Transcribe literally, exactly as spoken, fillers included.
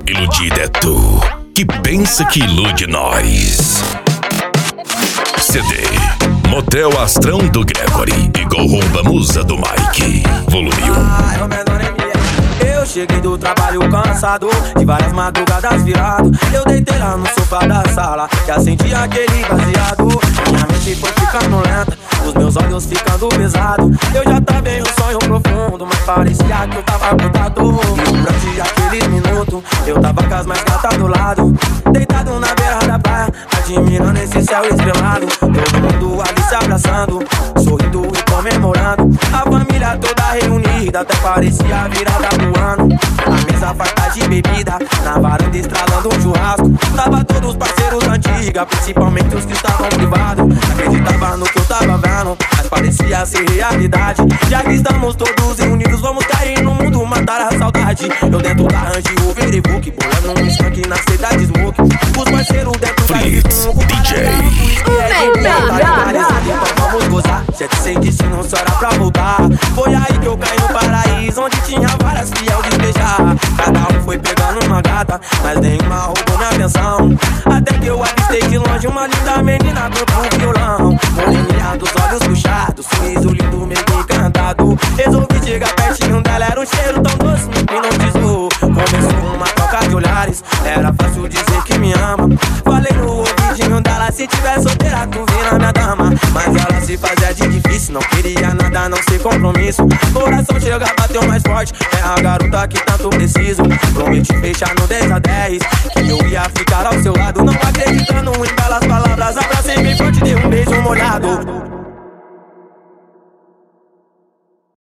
Iludida é tu, que pensa que ilude nós. C D Motel Astrão do Gregory e Golromba Musa do Mike. Volume um. Eu cheguei do trabalho cansado, de várias madrugadas virado. Eu deitei lá no sofá da sala, que acendi aquele baseado. Minha mente foi ficando lenta, os meus olhos ficando pesados. Eu já tava em um sonho profundo, mas parecia que eu tava acordado. Durante aquele minuto, eu tava com as mais gatas do lado, deitado na beira da praia, admirando esse céu estrelado. Todo mundo ali se abraçando, sorrindo e comemorando. A família toda reunida, até parecia a virada do ano. A mesa farta de bebida, na varanda estralando um churrasco. Tava todos os parceiros antiga, principalmente os que estavam privados. Acreditava no que eu tava vendo, mas parecia ser realidade. Já que estamos todos reunidos, vamos cair no mundo, matar a saudade. Eu dentro da Range Rover Evoque, bolando um skunk na cidade Smoke. Os parceiros dentro da Fritz, D J. Então vamos gozar, sete sem destino, só era pra voltar. Foi aí que eu caí no paraíso, onde tinha várias fiel de beijar. Cada um foi pegando uma gata, mas nenhuma roubou minha atenção. Até que eu avistei de longe uma linda menina com violão, moreninha dos olhos puxados, sorriso lindo, meio encantado. Resolvi chegar pertinho dela, era um cheiro tão doce, me hipnotizou. Começou uma troca de olhares, era fácil dizer que me ama. Falei no ouvidinho dela, se tiver solteira tu vira minha dama. Mas ela se fazia de difícil, não queria nada a não ser compromisso. Coração chega, bateu mais forte, é a garota que tanto preciso. Prometi fechar no dez a dez, que eu ia ficar ao seu lado. Não acreditando em belas palavras, abracei bem forte, dei um beijo molhado.